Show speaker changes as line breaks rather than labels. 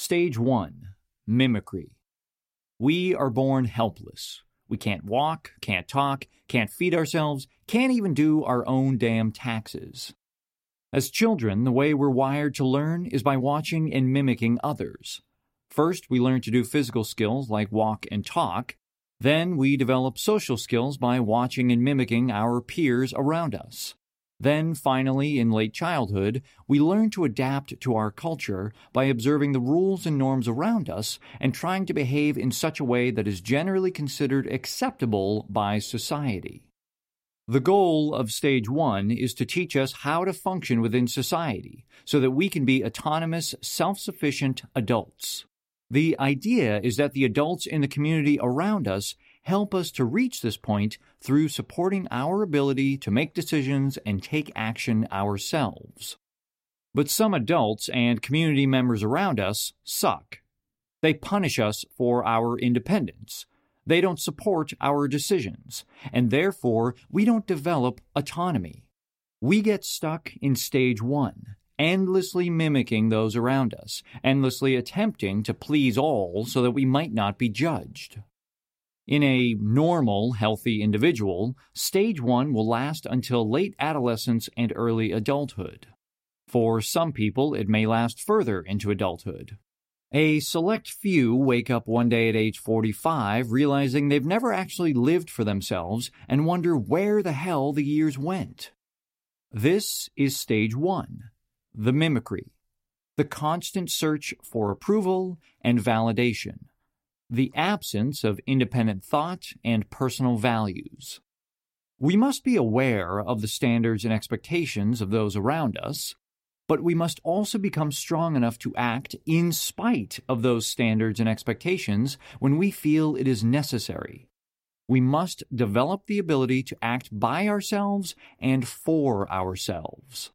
Stage 1. Mimicry. We are born helpless. We can't walk, can't talk, can't feed ourselves, can't even do our own damn taxes. As children, the way we're wired to learn is by watching and mimicking others. First, we learn to do physical skills like walk and talk. Then we develop social skills by watching and mimicking our peers around us. Then, finally, in late childhood, we learn to adapt to our culture by observing the rules and norms around us and trying to behave in such a way that is generally considered acceptable by society. The goal of Stage 1 is to teach us how to function within society so that we can be autonomous, self-sufficient adults. The idea is that the adults in the community around us help us to reach this point through supporting our ability to make decisions and take action ourselves. But some adults and community members around us suck. They punish us for our independence. They don't support our decisions, and therefore we don't develop autonomy. We get stuck in Stage 1, endlessly mimicking those around us, endlessly attempting to please all so that we might not be judged. In a normal, healthy individual, Stage 1 will last until late adolescence and early adulthood. For some people, it may last further into adulthood. A select few wake up one day at age 45 realizing they've never actually lived for themselves and wonder where the hell the years went. This is Stage 1, the mimicry, the constant search for approval and validation, the absence of independent thought and personal values. We must be aware of the standards and expectations of those around us, but we must also become strong enough to act in spite of those standards and expectations when we feel it is necessary. We must develop the ability to act by ourselves and for ourselves.